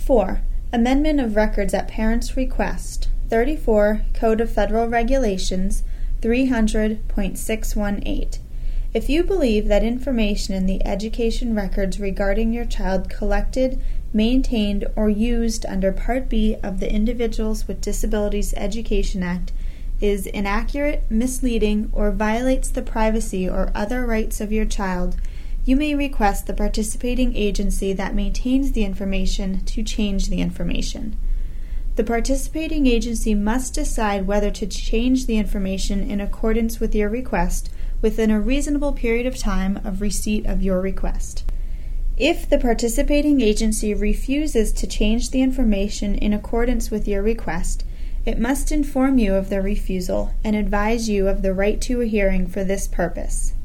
4. Amendment of records at parent's request. 34 Code of Federal Regulations 300.618. If you believe that information in the education records regarding your child collected, maintained, or used under Part B of the Individuals with Disabilities Education Act is inaccurate, misleading, or violates the privacy or other rights of your child, you may request the participating agency that maintains the information to change the information. The participating agency must decide whether to change the information in accordance with your request within a reasonable period of time of receipt of your request. If the participating agency refuses to change the information in accordance with your request, it must inform you of the refusal and advise you of the right to a hearing for this purpose.